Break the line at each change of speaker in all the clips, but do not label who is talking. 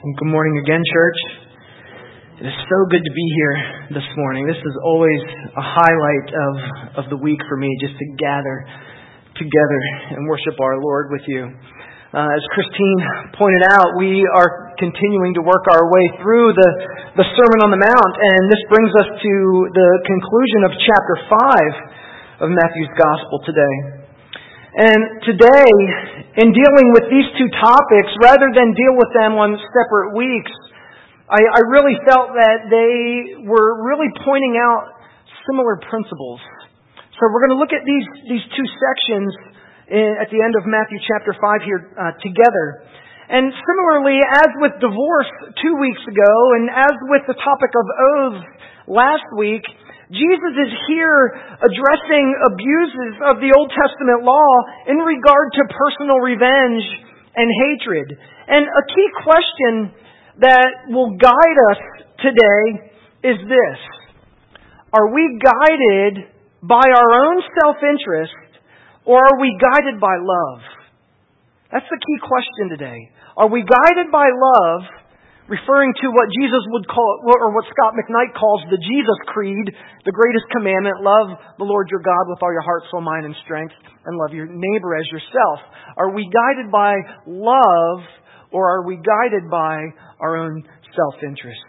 Good morning again, church. It is so good to be here this morning. This is always a highlight of the week for me, just to gather together and worship our Lord with you. As Christine pointed out, we are continuing to work our way through the Sermon on the Mount, and this brings us to the conclusion of chapter 5 of Matthew's Gospel today. And today, in dealing with these two topics, rather than deal with them on separate weeks, I really felt that they were really pointing out similar principles. So we're going to look at these two sections at the end of Matthew chapter 5 here together. And similarly, as with divorce 2 weeks ago, and as with the topic of oaths last week, Jesus is here addressing abuses of the Old Testament law in regard to personal revenge and hatred. And a key question that will guide us today is this: are we guided by our own self-interest, or are we guided by love? That's the key question today. Are we guided by love, referring to what Jesus would call, or what Scott McKnight calls the Jesus Creed, the greatest commandment: love the Lord your God with all your heart, soul, mind, and strength, and love your neighbor as yourself? Are we guided by love, or are we guided by our own self-interest?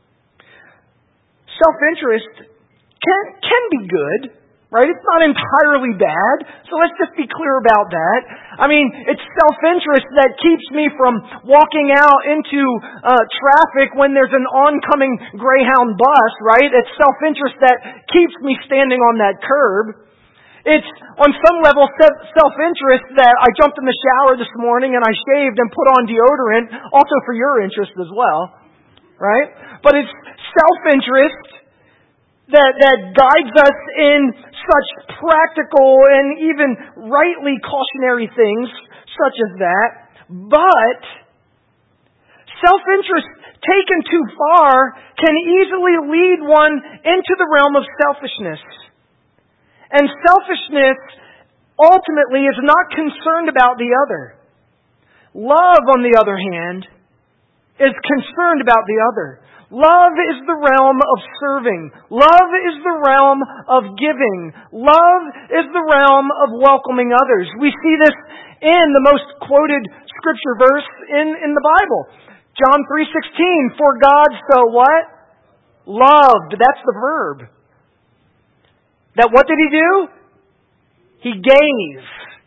Self-interest can be good, right? It's not entirely bad. So let's just be clear about that. I mean, it's self-interest that keeps me from walking out into traffic when there's an oncoming Greyhound bus, right? It's self-interest that keeps me standing on that curb. It's, on some level, self-interest that I jumped in the shower this morning and I shaved and put on deodorant, also for your interest as well, right? But it's self-interest that guides us in such practical and even rightly cautionary things such as that. But self-interest taken too far can easily lead one into the realm of selfishness. And selfishness ultimately is not concerned about the other. Love, on the other hand, is concerned about the other. Love is the realm of serving. Love is the realm of giving. Love is the realm of welcoming others. We see this in the most quoted scripture verse in the Bible. John 3:16, for God so what? Loved. That's the verb. That what did He do? He gave.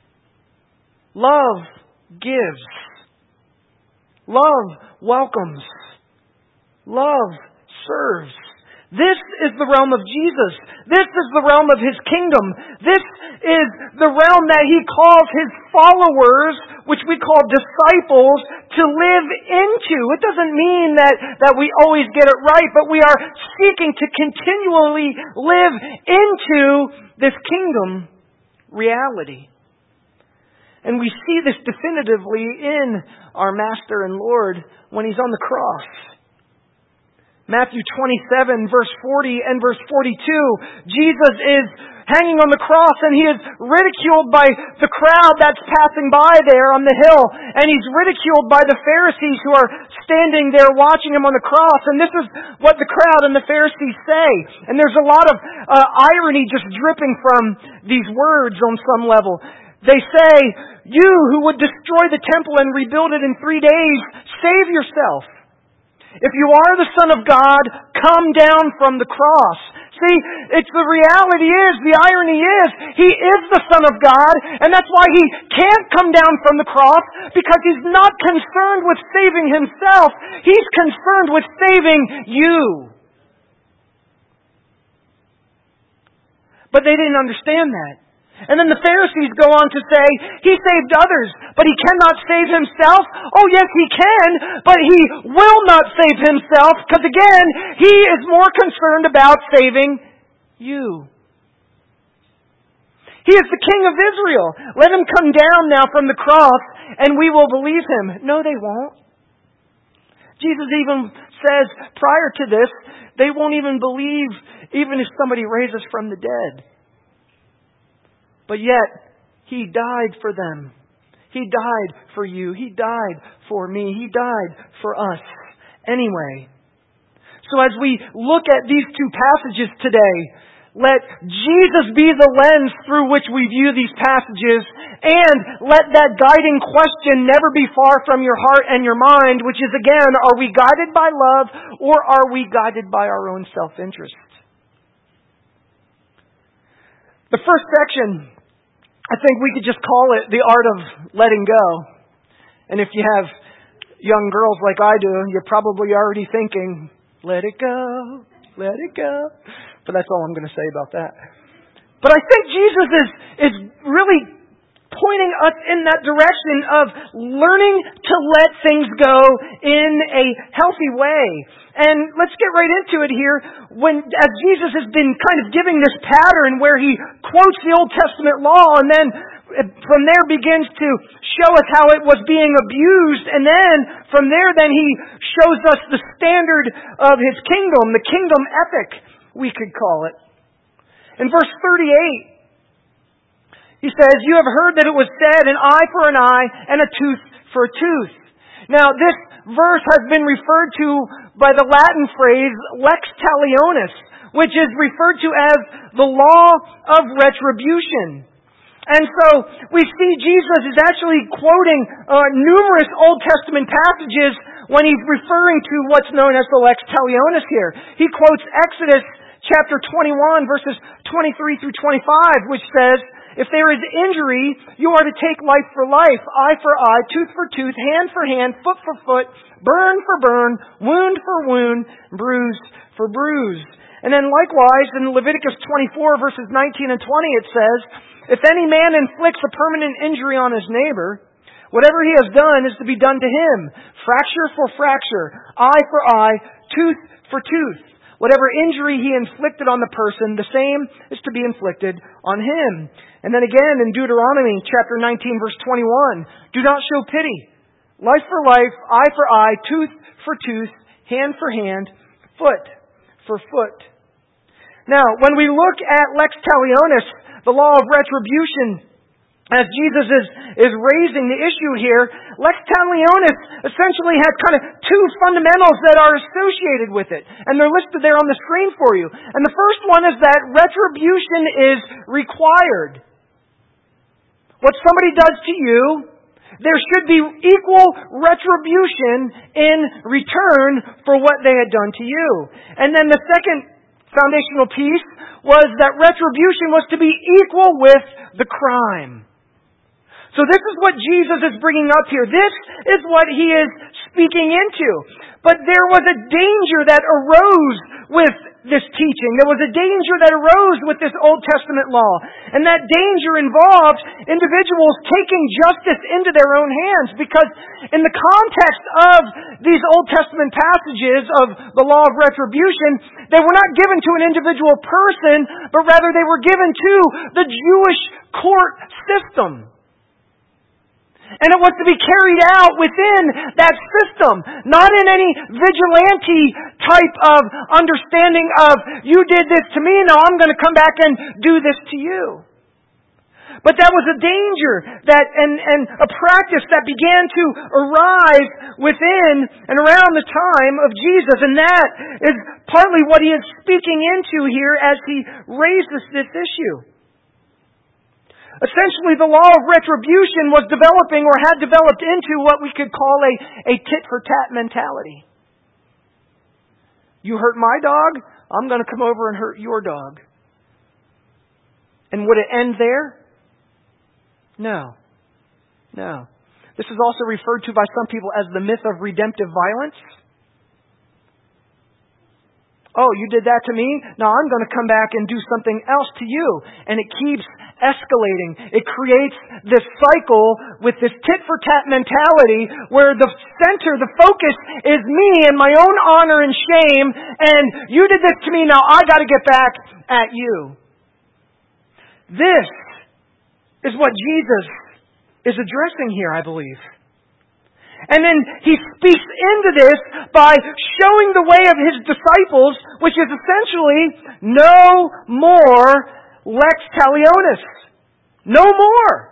Love gives. Love welcomes. Love serves. This is the realm of Jesus. This is the realm of His kingdom. This is the realm that He calls His followers, which we call disciples, to live into. It doesn't mean that we always get it right, but we are seeking to continually live into this kingdom reality. And we see this definitively in our Master and Lord when He's on the cross. Matthew 27, verse 40 and verse 42, Jesus is hanging on the cross and He is ridiculed by the crowd that's passing by there on the hill. And He's ridiculed by the Pharisees who are standing there watching Him on the cross. And this is what the crowd and the Pharisees say. And there's a lot of irony just dripping from these words on some level. They say, you who would destroy the temple and rebuild it in 3 days, save yourself. If you are the Son of God, come down from the cross. See, it's the reality is, the irony is, He is the Son of God, and that's why He can't come down from the cross, because He's not concerned with saving Himself. He's concerned with saving you. But they didn't understand that. And then the Pharisees go on to say, He saved others, but He cannot save Himself. Oh yes, He can, but He will not save Himself, because again, He is more concerned about saving you. He is the King of Israel. Let Him come down now from the cross, and we will believe Him. No, they won't. Jesus even says prior to this, they won't even believe even if somebody raises from the dead. But yet, He died for them. He died for you. He died for me. He died for us anyway. So as we look at these two passages today, let Jesus be the lens through which we view these passages, and let that guiding question never be far from your heart and your mind, which is again, are we guided by love or are we guided by our own self-interest? The first section, I think we could just call it the art of letting go. And if you have young girls like I do, you're probably already thinking, let it go, let it go. But that's all I'm going to say about that. But I think Jesus is really pointing us in that direction of learning to let things go in a healthy way. And let's get right into it here. As Jesus has been kind of giving this pattern where He quotes the Old Testament law and then from there begins to show us how it was being abused, and then from there then He shows us the standard of His kingdom, the kingdom ethic, we could call it. In verse 38, He says, "You have heard that it was said, an eye for an eye and a tooth for a tooth." Now this verse has been referred to by the Latin phrase lex talionis, which is referred to as the law of retribution. And so we see Jesus is actually quoting numerous Old Testament passages when He's referring to what's known as the lex talionis here. He quotes Exodus chapter 21 verses 23 through 25, which says, "If there is injury, you are to take life for life, eye for eye, tooth for tooth, hand for hand, foot for foot, burn for burn, wound for wound, bruise for bruise." And then likewise in Leviticus 24 verses 19 and 20 it says, "If any man inflicts a permanent injury on his neighbor, whatever he has done is to be done to him, fracture for fracture, eye for eye, tooth for tooth. Whatever injury he inflicted on the person, the same is to be inflicted on him." And then again in Deuteronomy chapter 19 verse 21, "Do not show pity. Life for life, eye for eye, tooth for tooth, hand for hand, foot for foot." Now, when we look at lex talionis, the law of retribution, as Jesus is raising the issue here, lex talionis essentially has kind of two fundamentals that are associated with it. And they're listed there on the screen for you. And the first one is that retribution is required. What somebody does to you, there should be equal retribution in return for what they had done to you. And then the second foundational piece was that retribution was to be equal with the crime. So this is what Jesus is bringing up here. This is what He is speaking into. But there was a danger that arose with this teaching. There was a danger that arose with this Old Testament law. And that danger involved individuals taking justice into their own hands. Because in the context of these Old Testament passages of the law of retribution, they were not given to an individual person, but rather they were given to the Jewish court system. And it was to be carried out within that system, not in any vigilante type of understanding of, you did this to me, now I'm going to come back and do this to you. But that was a danger that and a practice that began to arise within and around the time of Jesus. And that is partly what He is speaking into here as He raises this issue. Essentially, the law of retribution was developing or had developed into what we could call a tit-for-tat mentality. You hurt my dog, I'm going to come over and hurt your dog. And would it end there? No. No. This is also referred to by some people as the myth of redemptive violence. Oh, you did that to me? Now I'm going to come back and do something else to you. And it keeps escalating. It creates this cycle with this tit-for-tat mentality where the center, the focus is me and my own honor and shame. And you did this to me, now I got to get back at you. This is what Jesus is addressing here, I believe. And then He speaks into this by showing the way of His disciples, which is essentially no more lex talionis. No more.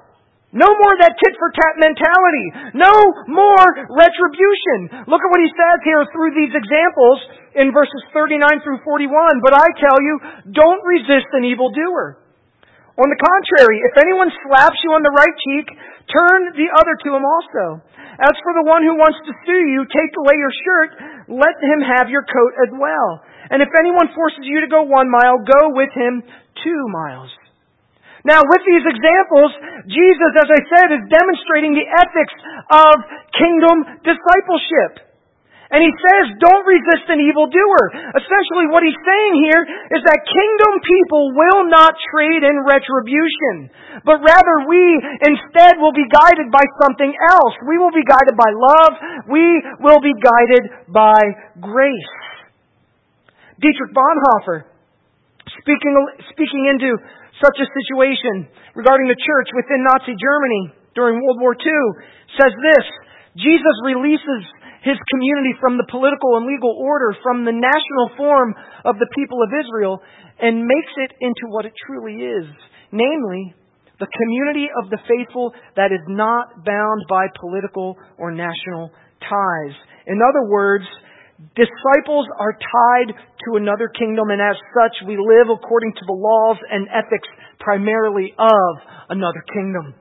No more that tit-for-tat mentality. No more retribution. Look at what he says here through these examples in verses 39 through 41. But I tell you, don't resist an evildoer. On the contrary, if anyone slaps you on the right cheek, turn the other to him also. As for the one who wants to sue you, take away your shirt, let him have your coat as well. And if anyone forces you to go 1 mile, go with him 2 miles. Now, with these examples, Jesus, as I said, is demonstrating the ethics of kingdom discipleship. And he says, don't resist an evildoer. Essentially, what he's saying here is that kingdom people will not trade in retribution, but rather we instead will be guided by something else. We will be guided by love. We will be guided by grace. Dietrich Bonhoeffer, speaking into such a situation regarding the church within Nazi Germany during World War II, says this: Jesus releases his community from the political and legal order, from the national form of the people of Israel, and makes it into what it truly is, namely, the community of the faithful that is not bound by political or national ties. In other words, disciples are tied to another kingdom, and as such, we live according to the laws and ethics primarily of another kingdom.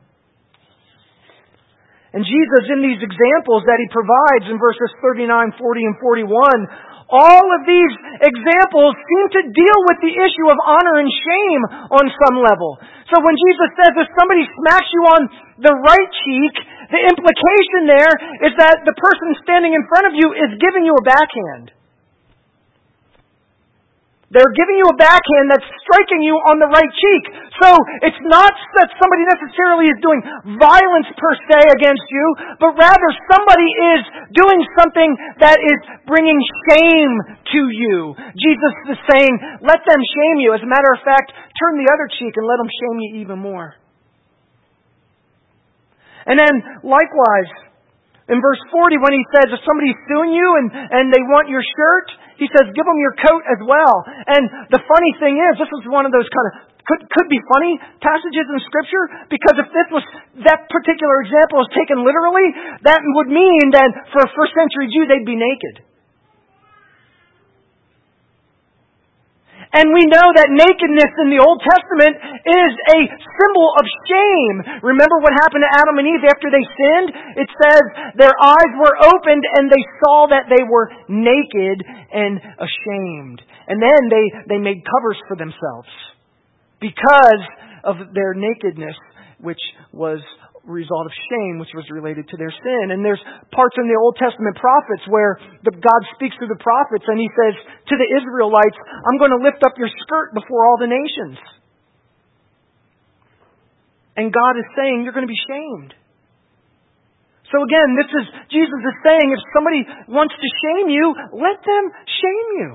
And Jesus, in these examples that he provides in verses 39, 40, and 41, all of these examples seem to deal with the issue of honor and shame on some level. So when Jesus says if somebody smacks you on the right cheek, the implication there is that the person standing in front of you is giving you a backhand. They're giving you a backhand that's striking you on the right cheek. So it's not that somebody necessarily is doing violence per se against you, but rather somebody is doing something that is bringing shame to you. Jesus is saying, let them shame you. As a matter of fact, turn the other cheek and let them shame you even more. And then likewise, in verse 40, when he says, if somebody's suing you and they want your shirt, he says, give them your coat as well. And the funny thing is, this is one of those kind of, could be funny passages in Scripture, because if that particular example is taken literally, that would mean that for a first century Jew, they'd be naked. And we know that nakedness in the Old Testament is a symbol of shame. Remember what happened to Adam and Eve after they sinned? It says their eyes were opened and they saw that they were naked and ashamed. And then they made covers for themselves because of their nakedness, which was a result of shame, which was related to their sin. And there's parts in the Old Testament prophets where God speaks through the prophets and he says to the Israelites, I'm going to lift up your skirt before all the nations. And God is saying, you're going to be shamed. So again, Jesus is saying, if somebody wants to shame you, let them shame you.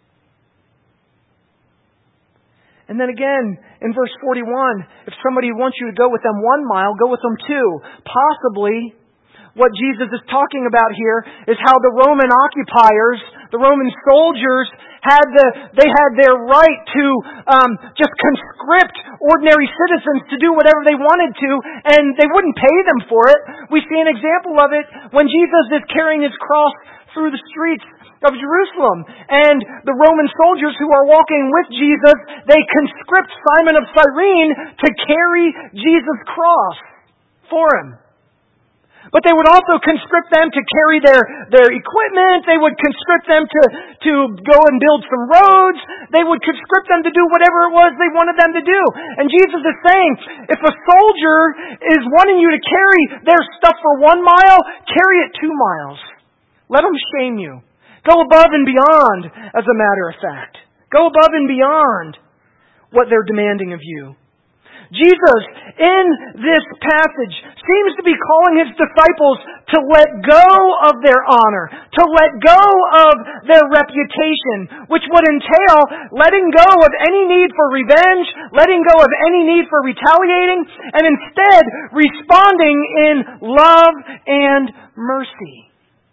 And then again, in verse 41, if somebody wants you to go with them 1 mile, go with them 2. Possibly, what Jesus is talking about here is how the Roman occupiers, the Roman soldiers, had their right to just conscript ordinary citizens to do whatever they wanted to, and they wouldn't pay them for it. We see an example of it when Jesus is carrying his cross through the streets of Jerusalem. And the Roman soldiers who are walking with Jesus, they conscript Simon of Cyrene to carry Jesus' cross for him. But they would also conscript them to carry their equipment. They would conscript them to go and build some roads. They would conscript them to do whatever it was they wanted them to do. And Jesus is saying, if a soldier is wanting you to carry their stuff for 1 mile, carry it 2 miles. Let them shame you. Go above and beyond, as a matter of fact. Go above and beyond what they're demanding of you. Jesus, in this passage, seems to be calling his disciples to let go of their honor, to let go of their reputation, which would entail letting go of any need for revenge, letting go of any need for retaliating, and instead responding in love and mercy.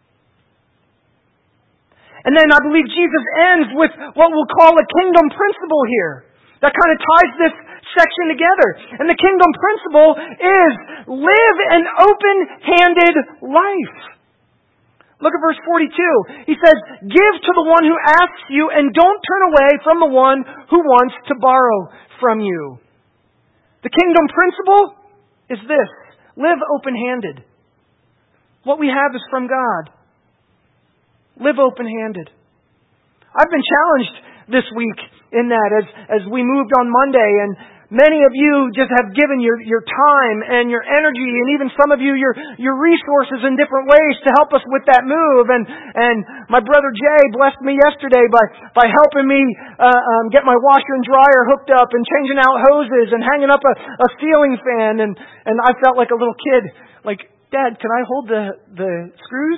And then I believe Jesus ends with what we'll call a kingdom principle here that kind of ties this section together. And the kingdom principle is live an open-handed life. Look at verse 42. He says, give to the one who asks you and don't turn away from the one who wants to borrow from you. The kingdom principle is this. Live open-handed. What we have is from God. Live open-handed. I've been challenged this week in that as we moved on Monday, and many of you just have given your time and your energy, and even some of you your resources in different ways to help us with that move. And my brother Jay blessed me yesterday by helping me get my washer and dryer hooked up and changing out hoses and hanging up a ceiling fan. And I felt like a little kid, like, Dad, can I hold the screws?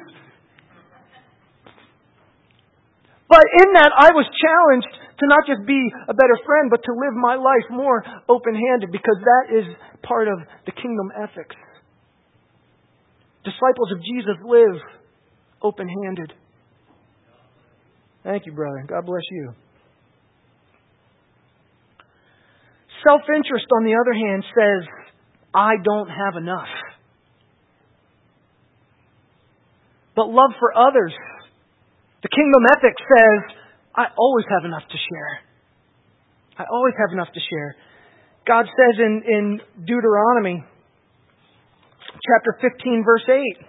But in that, I was challenged to not just be a better friend, but to live my life more open-handed, because that is part of the kingdom ethics. Disciples of Jesus live open-handed. Thank you, brother. God bless you. Self-interest, on the other hand, says, I don't have enough. But love for others, the kingdom ethic says, I always have enough to share. I always have enough to share. God says in Deuteronomy chapter 15, verse 8,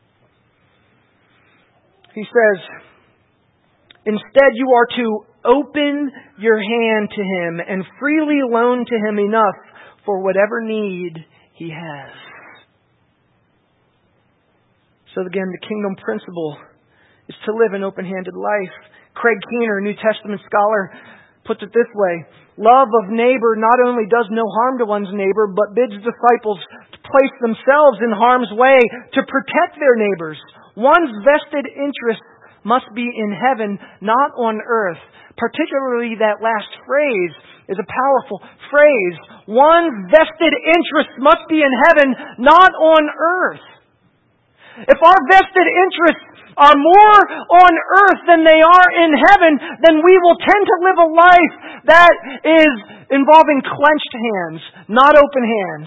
He says, instead you are to open your hand to Him and freely loan to Him enough for whatever need He has. So again, the kingdom principle is to live an open-handed life. Craig Keener, a New Testament scholar, puts it this way. Love of neighbor not only does no harm to one's neighbor, but bids disciples to place themselves in harm's way to protect their neighbors. One's vested interest must be in heaven, not on earth. Particularly that last phrase is a powerful phrase. One's vested interest must be in heaven, not on earth. If our vested interests are more on earth than they are in heaven, then we will tend to live a life that is involving clenched hands, not open hands.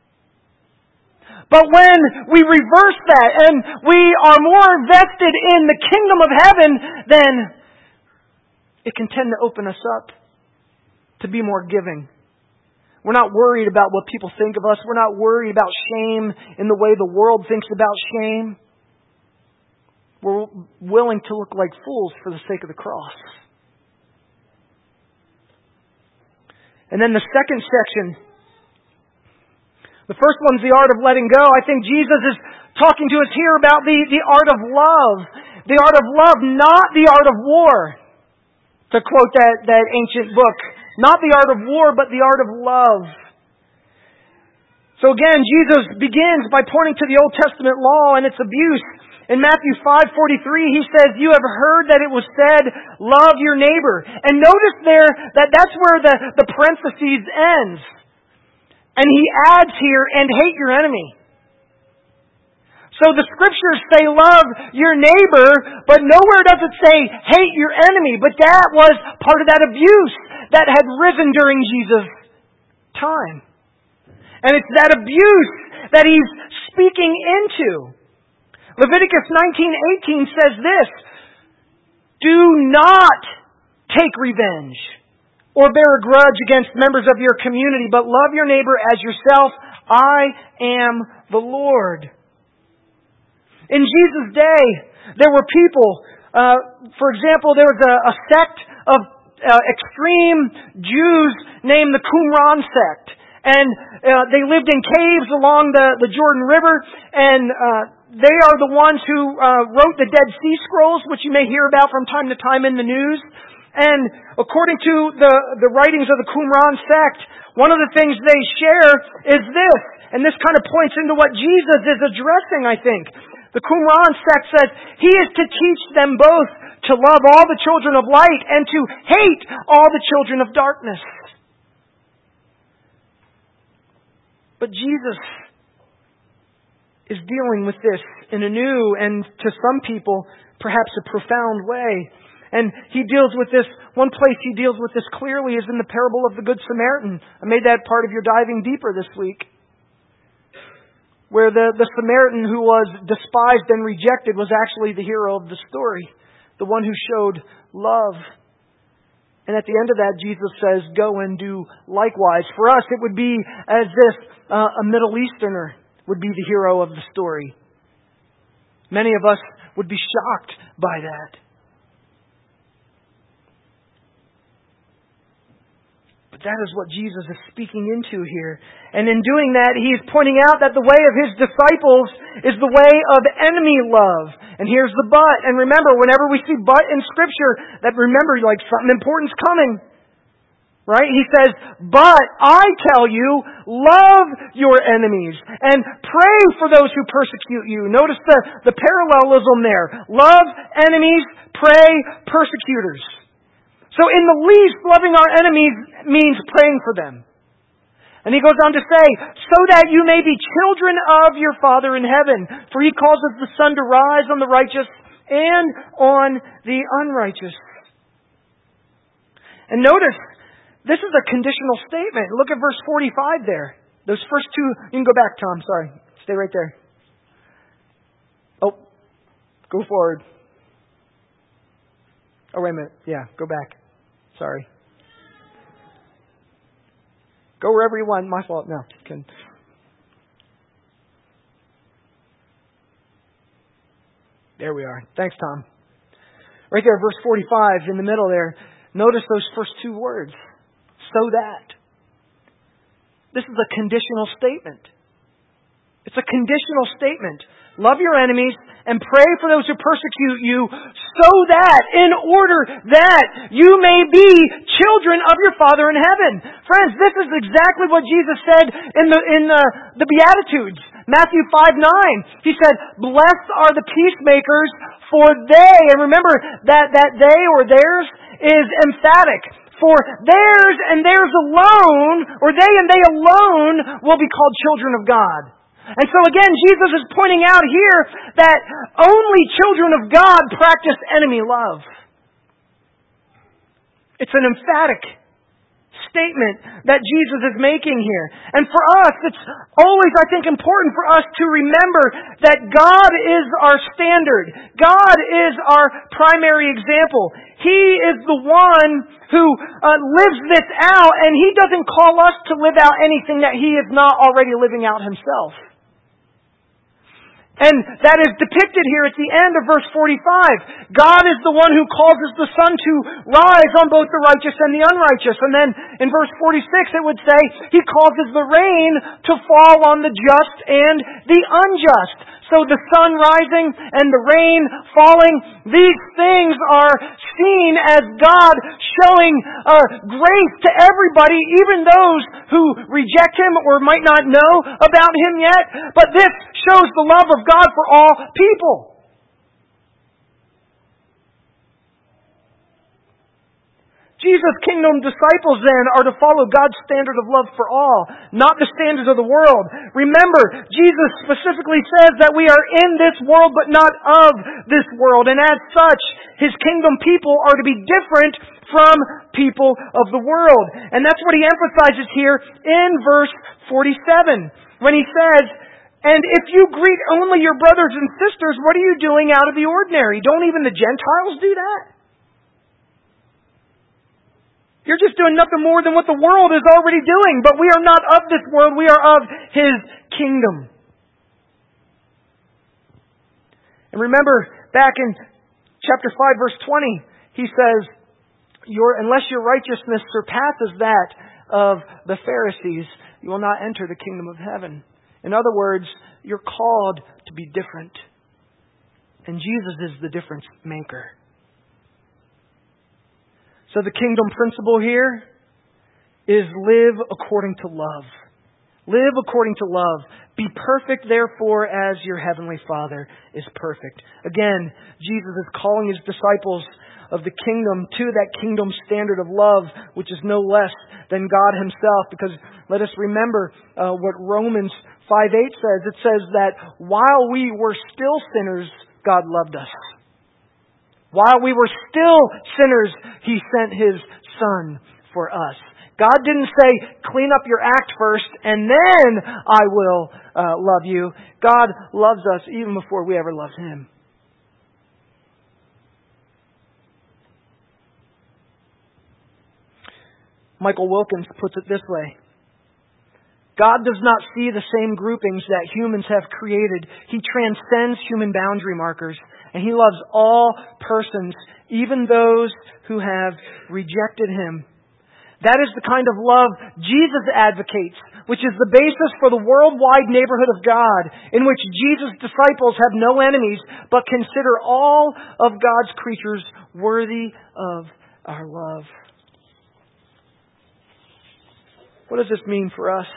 But when we reverse that and we are more vested in the kingdom of heaven, then it can tend to open us up to be more giving. We're not worried about what people think of us. We're not worried about shame in the way the world thinks about shame. We're willing to look like fools for the sake of the cross. And then the second section. The first one's the art of letting go. I think Jesus is talking to us here about the art of love. The art of love, not the art of war. To quote that ancient book. Not the art of war, but the art of love. So again, Jesus begins by pointing to the Old Testament law and its abuse. In Matthew 5:43, He says, you have heard that it was said, love your neighbor. And notice there that that's where the parentheses ends. And He adds here, and hate your enemy. So the Scriptures say love your neighbor, but nowhere does it say hate your enemy. But that was part of that abuse that had risen during Jesus' time. And it's that abuse that He's speaking into. Leviticus 19:18 says this, do not take revenge or bear a grudge against members of your community, but love your neighbor as yourself. I am the Lord. In Jesus' day, there were people, for example, there was a sect of extreme Jews named the Qumran sect. And they lived in caves along the Jordan River, and they are the ones who wrote the Dead Sea Scrolls, which you may hear about from time to time in the news. And according to the writings of the Qumran sect, one of the things they share is this, and this kind of points into what Jesus is addressing, I think. The Qumran sect says, He is to teach them both to love all the children of light and to hate all the children of darkness. But Jesus is dealing with this in a new and, to some people, perhaps a profound way. And he deals with this, one place he deals with this clearly is in the parable of the Good Samaritan. I made that part of your diving deeper this week. Where the Samaritan who was despised and rejected was actually the hero of the story. The one who showed love. And at the end of that, Jesus says, go and do likewise. For us, it would be as if a Middle Easterner would be the hero of the story. Many of us would be shocked by that. But that is what Jesus is speaking into here. And in doing that, He is pointing out that the way of His disciples is the way of enemy love. And here's the but. And remember, whenever we see but in Scripture, that remember, like something important's coming. Right? He says, but I tell you, love your enemies and pray for those who persecute you. Notice the parallelism there. Love enemies, pray persecutors. So in the least, loving our enemies means praying for them. And he goes on to say, so that you may be children of your Father in heaven. For He causes the sun to rise on the righteous and on the unrighteous. And notice, this is a conditional statement. Look at verse 45 there. Those first two, you can go back, Tom, sorry. Stay right there. Oh, go forward. Oh, wait a minute. Yeah, go back. Sorry. Go wherever you want. My fault. No. There we are. Thanks, Tom. Right there, verse 45 in the middle there. Notice those first two words. So that. This is a conditional statement. It's a conditional statement. Love your enemies and pray for those who persecute you so that, in order that you may be children of your Father in heaven. Friends, this is exactly what Jesus said in the Beatitudes. Matthew 5:9. He said, blessed are the peacemakers, for they, and remember that they or theirs is emphatic. For theirs and theirs alone, or they and they alone, will be called children of God. And so again, Jesus is pointing out here that only children of God practice enemy love. It's an emphatic statement that Jesus is making here. And for us, it's always, I think, important for us to remember that God is our standard. God is our primary example. He is the one who lives this out, and He doesn't call us to live out anything that He is not already living out Himself. And that is depicted here at the end of verse 45. God is the one who causes the sun to rise on both the righteous and the unrighteous. And then in verse 46 it would say, He causes the rain to fall on the just and the unjust. So the sun rising and the rain falling, these things are seen as God showing grace to everybody, even those who reject Him or might not know about Him yet. But this shows the love of God for all people. Jesus' kingdom disciples then are to follow God's standard of love for all, not the standards of the world. Remember, Jesus specifically says that we are in this world but not of this world. And as such, His kingdom people are to be different from people of the world. And that's what He emphasizes here in verse 47. When He says, and if you greet only your brothers and sisters, what are you doing out of the ordinary? Don't even the Gentiles do that? You're just doing nothing more than what the world is already doing. But we are not of this world. We are of His kingdom. And remember, back in chapter 5, verse 20, He says, unless your righteousness surpasses that of the Pharisees, you will not enter the kingdom of heaven. In other words, you're called to be different. And Jesus is the difference maker. So the kingdom principle here is live according to love. Live according to love. Be perfect, therefore, as your heavenly Father is perfect. Again, Jesus is calling His disciples of the kingdom to that kingdom standard of love, which is no less than God Himself. Because let us remember what Romans 5:8 says. It says that while we were still sinners, God loved us. While we were still sinners, He sent His Son for us. God didn't say, clean up your act first, and then I will love you. God loves us even before we ever loved Him. Michael Wilkins puts it this way. God does not see the same groupings that humans have created. He transcends human boundary markers, and He loves all persons, even those who have rejected Him. That is the kind of love Jesus advocates, which is the basis for the worldwide neighborhood of God, in which Jesus' disciples have no enemies, but consider all of God's creatures worthy of our love. What does this mean for us?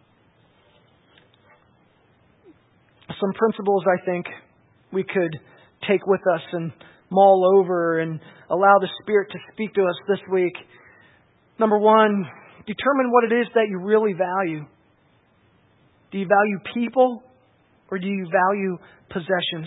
Some principles I think we could take with us and mull over and allow the Spirit to speak to us this week. Number one, determine what it is that you really value. Do you value people or do you value possessions?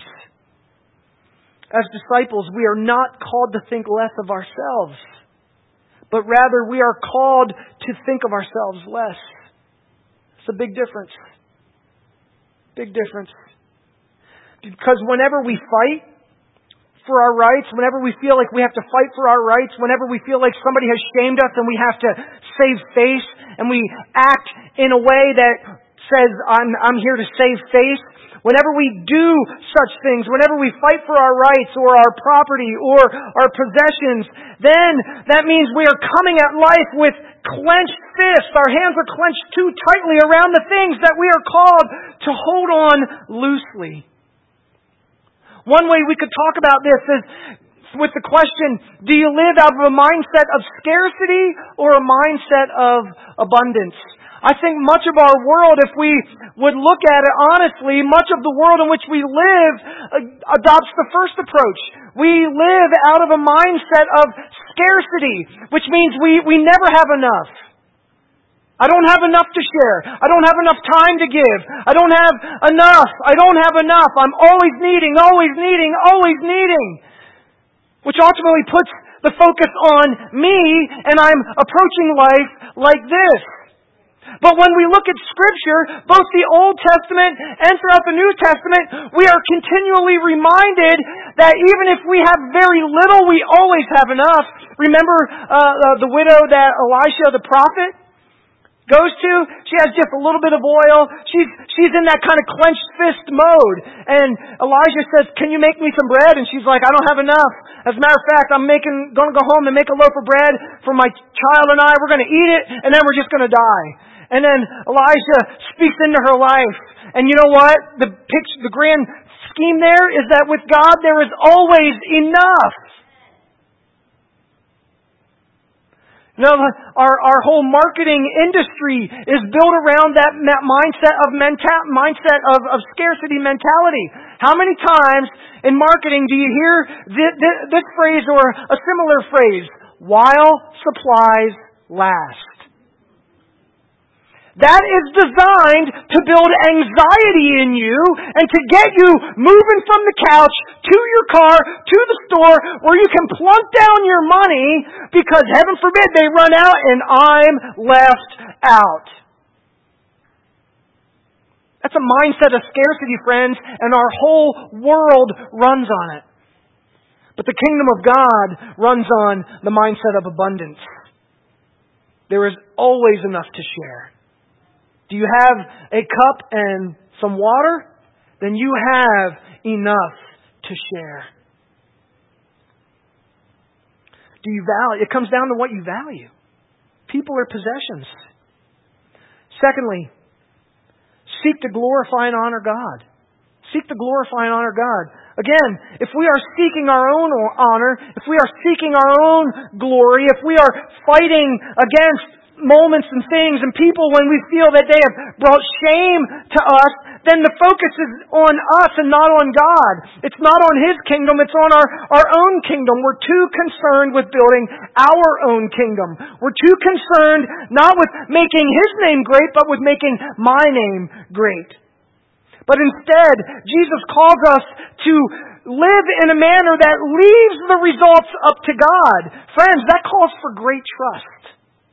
As disciples, we are not called to think less of ourselves, but rather we are called to think of ourselves less. It's a big difference. Big difference. Because whenever we fight for our rights, whenever we feel like we have to fight for our rights, whenever we feel like somebody has shamed us and we have to save face, and we act in a way that says, I'm here to save face, whenever we do such things, whenever we fight for our rights or our property or our possessions, then that means we are coming at life with clenched fists. Our hands are clenched too tightly around the things that we are called to hold on loosely. One way we could talk about this is with the question, do you live out of a mindset of scarcity or a mindset of abundance? I think much of our world, if we would look at it honestly, much of the world in which we live adopts the first approach. We live out of a mindset of scarcity, which means we never have enough. I don't have enough to share. I don't have enough time to give. I don't have enough. I don't have enough. I'm always needing, always needing, always needing. Which ultimately puts the focus on me, and I'm approaching life like this. But when we look at Scripture, both the Old Testament and throughout the New Testament, we are continually reminded that even if we have very little, we always have enough. Remember the widow that Elisha the prophet goes to? She has just a little bit of oil. She's in that kind of clenched fist mode. And Elijah says, can you make me some bread? And she's like, I don't have enough. As a matter of fact, I'm going to go home and make a loaf of bread for my child and I. We're going to eat it, and then we're just going to die. And then Elijah speaks into her life. And you know what? The grand scheme there is that with God there is always enough. You know, our whole marketing industry is built around that mindset of scarcity mentality. How many times in marketing do you hear this phrase or a similar phrase? While supplies last. That is designed to build anxiety in you and to get you moving from the couch to your car, to the store, where you can plunk down your money because, heaven forbid, they run out and I'm left out. That's a mindset of scarcity, friends, and our whole world runs on it. But the kingdom of God runs on the mindset of abundance. There is always enough to share. Do you have a cup and some water? Then you have enough to share. Do you value? It comes down to what you value. People or possessions. Secondly, seek to glorify and honor God. Seek to glorify and honor God. Again, if we are seeking our own honor, if we are seeking our own glory, if we are fighting against moments and things and people when we feel that they have brought shame to us, then the focus is on us and not on God. It's not on His kingdom, it's on our own kingdom. We're too concerned with building our own kingdom. We're too concerned not with making His name great, but with making my name great. But instead, Jesus calls us to live in a manner that leaves the results up to God. Friends, that calls for great trust.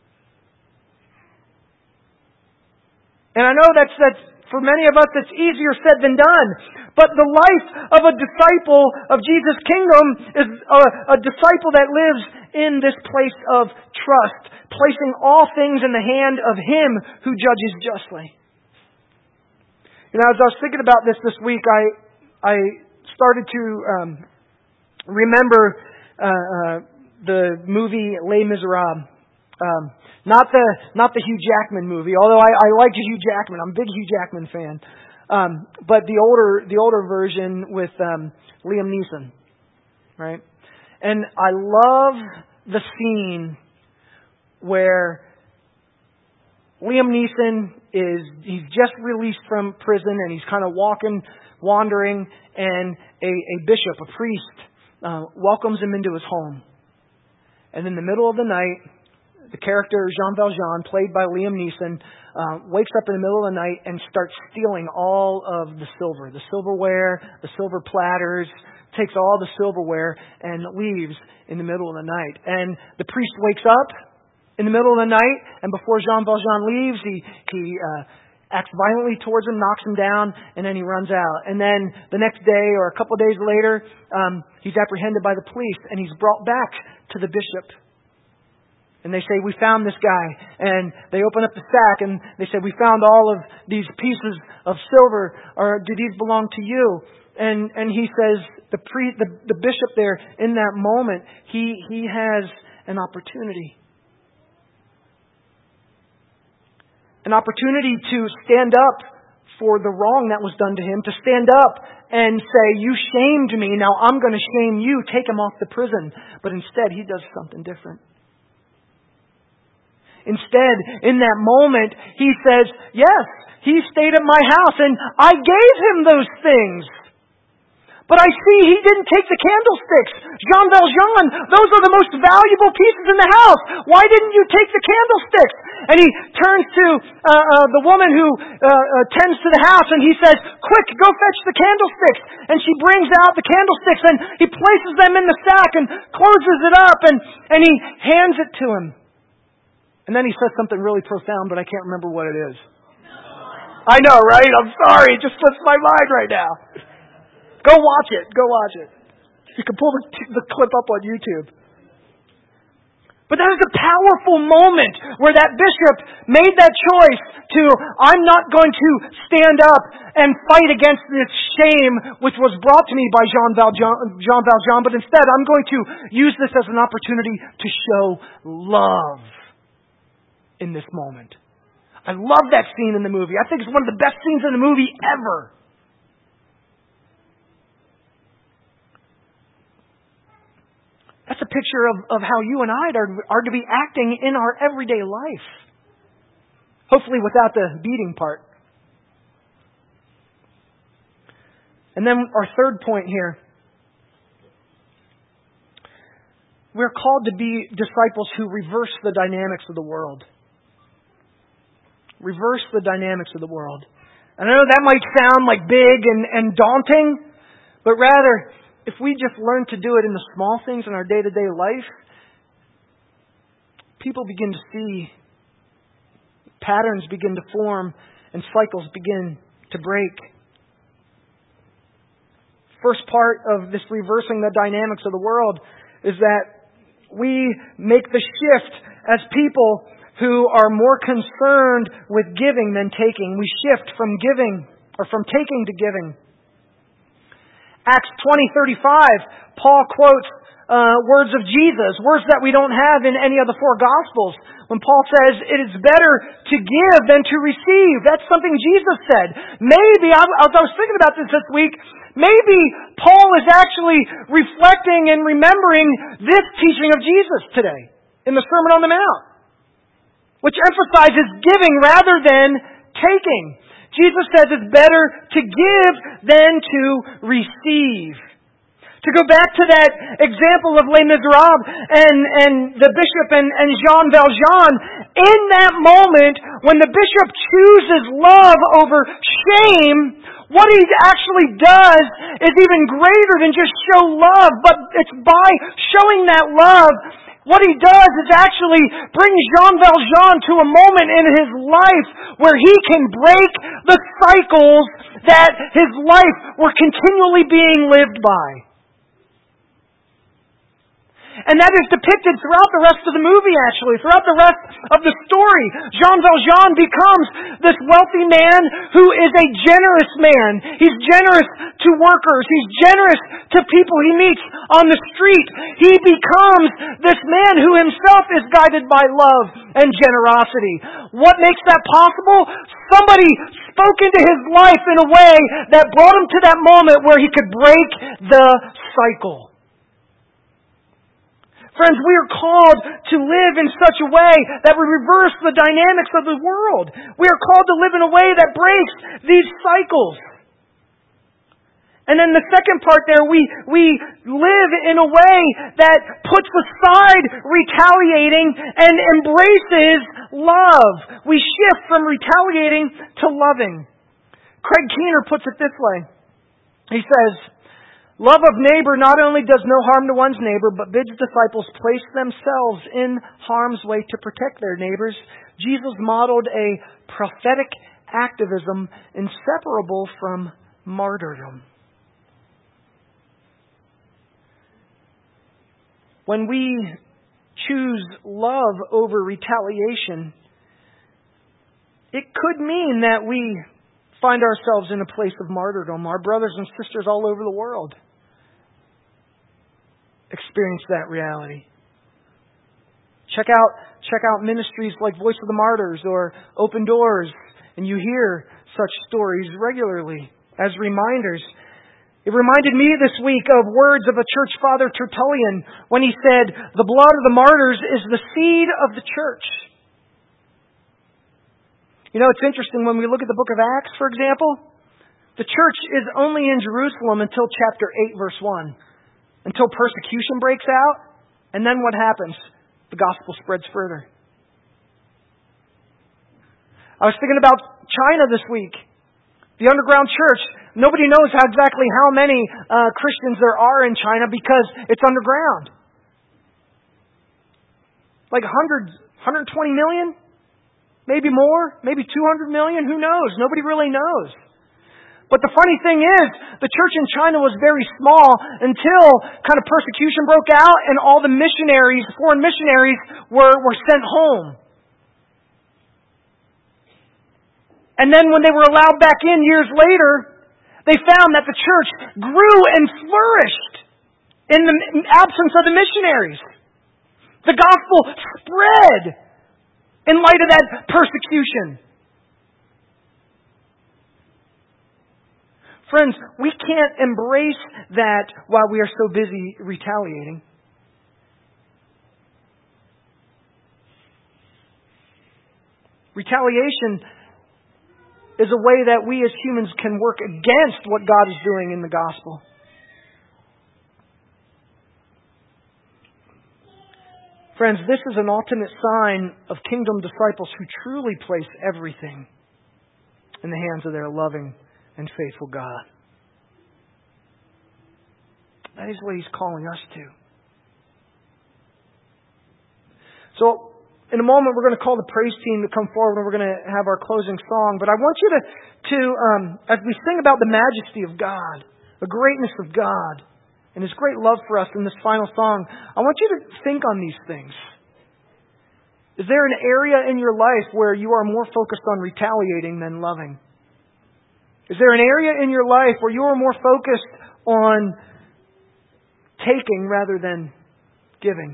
And I know that's for many of us, it's easier said than done. But the life of a disciple of Jesus' kingdom is a disciple that lives in this place of trust, placing all things in the hand of Him who judges justly. As I was thinking about this week, I started to remember the movie Les Miserables. Not the Hugh Jackman movie, although I like Hugh Jackman. I'm a big Hugh Jackman fan. But the older version with Liam Neeson, right? And I love the scene where Liam Neeson he's just released from prison and he's kind of wandering, and a bishop, a priest, welcomes him into his home. And in the middle of the night, the character Jean Valjean, played by Liam Neeson, wakes up in the middle of the night and starts stealing all of the silverware, the silver platters, takes all the silverware and leaves in the middle of the night. And the priest wakes up in the middle of the night, and before Jean Valjean leaves, he acts violently towards him, knocks him down, and then he runs out. And then the next day, or a couple of days later, he's apprehended by the police, and he's brought back to the bishop. And they say, "We found this guy." And they open up the sack and they say, "We found all of these pieces of silver. Or do these belong to you?" And he says, the bishop there, in that moment, he has an opportunity. An opportunity to stand up for the wrong that was done to him, to stand up and say, "You shamed me, now I'm going to shame you, take him off the prison." But instead, he does something different. Instead, in that moment, he says, "Yes, he stayed at my house and I gave him those things. But I see he didn't take the candlesticks. Jean Valjean, those are the most valuable pieces in the house. Why didn't you take the candlesticks?" And he turns to the woman who tends to the house and he says, "Quick, go fetch the candlesticks." And she brings out the candlesticks and he places them in the sack and closes it up and he hands it to him. And then he says something really profound, but I can't remember what it is. I know, right? I'm sorry. It just slips my mind right now. Go watch it. Go watch it. You can pull the clip up on YouTube. But that was a powerful moment where that bishop made that choice to, "I'm not going to stand up and fight against this shame which was brought to me by Jean Valjean, but instead I'm going to use this as an opportunity to show love in this moment." I love that scene in the movie. I think it's one of the best scenes in the movie ever. That's a picture of how you and I are to be acting in our everyday life. Hopefully without the beating part. And then our third point here. We're called to be disciples who reverse the dynamics of the world. Reverse the dynamics of the world. And I know that might sound like big and daunting, but rather, if we just learn to do it in the small things in our day-to-day life, people begin to see, patterns begin to form, and cycles begin to break. First part of this reversing the dynamics of the world is that we make the shift as people who are more concerned with giving than taking. We shift from giving, or from taking to giving. Acts 20:35, Paul quotes words of Jesus, words that we don't have in any of the four Gospels. When Paul says, "It is better to give than to receive." That's something Jesus said. Maybe, as I was thinking about this week, maybe Paul is actually reflecting and remembering this teaching of Jesus today in the Sermon on the Mount, which emphasizes giving rather than taking. Jesus says it's better to give than to receive. To go back to that example of Les Miserables and the bishop and Jean Valjean, in that moment, when the bishop chooses love over shame, What He actually does is even greater than just show love, but it's by showing that love, what He does is actually bring Jean Valjean to a moment in his life where he can break the cycles that his life were continually being lived by. And that is depicted throughout the rest of the movie, actually. Throughout the rest of the story. Jean Valjean becomes this wealthy man who is a generous man. He's generous to workers. He's generous to people he meets on the street. He becomes this man who himself is guided by love and generosity. What makes that possible? Somebody spoke into his life in a way that brought him to that moment where he could break the cycle. Friends, we are called to live in such a way that we reverse the dynamics of the world. We are called to live in a way that breaks these cycles. And then the second part there, we live in a way that puts aside retaliating and embraces love. We shift from retaliating to loving. Craig Keener puts it this way. He says, love of neighbor not only does no harm to one's neighbor, but bids disciples place themselves in harm's way to protect their neighbors. Jesus modeled a prophetic activism inseparable from martyrdom. When we choose love over retaliation, it could mean that we find ourselves in a place of martyrdom. Our brothers and sisters all over the world experience that reality. Check out ministries like Voice of the Martyrs or Open Doors, and you hear such stories regularly as reminders. It reminded me this week of words of a church father, Tertullian, when he said, "The blood of the martyrs is the seed of the church." You know, it's interesting when we look at the book of Acts, for example, the church is only in Jerusalem until chapter 8, verse 1. Until persecution breaks out, and then what happens? The gospel spreads further. I was thinking about China this week. The underground church. Nobody knows exactly how many Christians there are in China because it's underground. Like 120 million? Maybe more? Maybe 200 million? Who knows? Nobody really knows. But the funny thing is, the church in China was very small until kind of persecution broke out and all the missionaries, foreign missionaries, were sent home. And then when they were allowed back in years later, they found that the church grew and flourished in the absence of the missionaries. The gospel spread in light of that persecution. Friends, we can't embrace that while we are so busy retaliating. Retaliation is a way that we as humans can work against what God is doing in the gospel. Friends, this is an ultimate sign of kingdom disciples who truly place everything in the hands of their loving and faithful God. That is what He's calling us to. So, in a moment, we're going to call the praise team to come forward and we're going to have our closing song. But I want you to as we sing about the majesty of God, the greatness of God, and His great love for us in this final song, I want you to think on these things. Is there an area in your life where you are more focused on retaliating than loving? Is there an area in your life where you are more focused on taking rather than giving?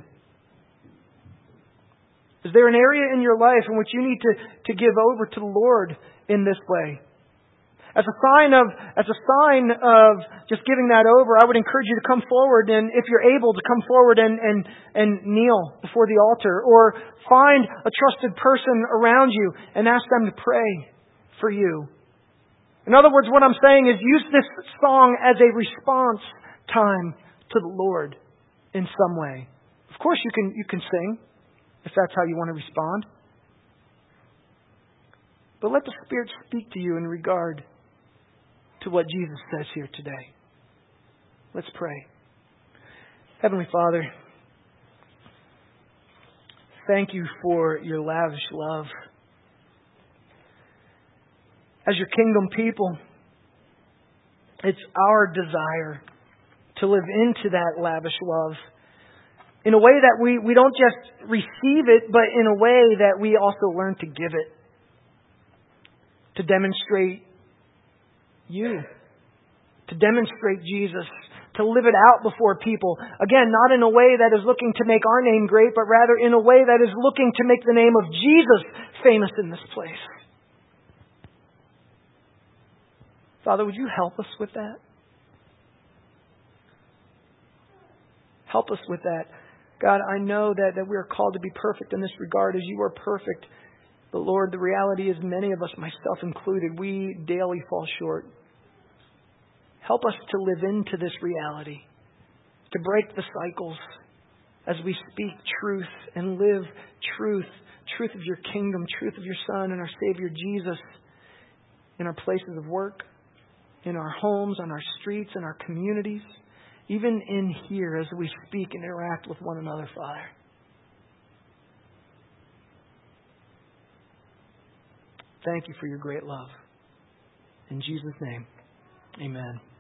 Is there an area in your life in which you need to give over to the Lord in this way? As a sign of just giving that over, I would encourage you to come forward, and if you're able, to come forward and kneel before the altar, or find a trusted person around you and ask them to pray for you. In other words, what I'm saying is use this song as a response time to the Lord in some way. Of course you can sing if that's how you want to respond. But let the Spirit speak to you in regard to what Jesus says here today. Let's pray. Heavenly Father, thank you for your lavish love. As your kingdom people, it's our desire to live into that lavish love in a way that we don't just receive it, but in a way that we also learn to give it, to demonstrate you, to demonstrate Jesus, to live it out before people. Again, not in a way that is looking to make our name great, but rather in a way that is looking to make the name of Jesus famous in this place. Father, would you help us with that? Help us with that. God, I know that we are called to be perfect in this regard as you are perfect. But Lord, the reality is many of us, myself included, we daily fall short. Help us to live into this reality, to break the cycles as we speak truth and live truth of your kingdom, truth of your Son and our Savior Jesus in our places of work, in our homes, on our streets, in our communities, even in here as we speak and interact with one another, Father. Thank you for your great love. In Jesus' name, amen.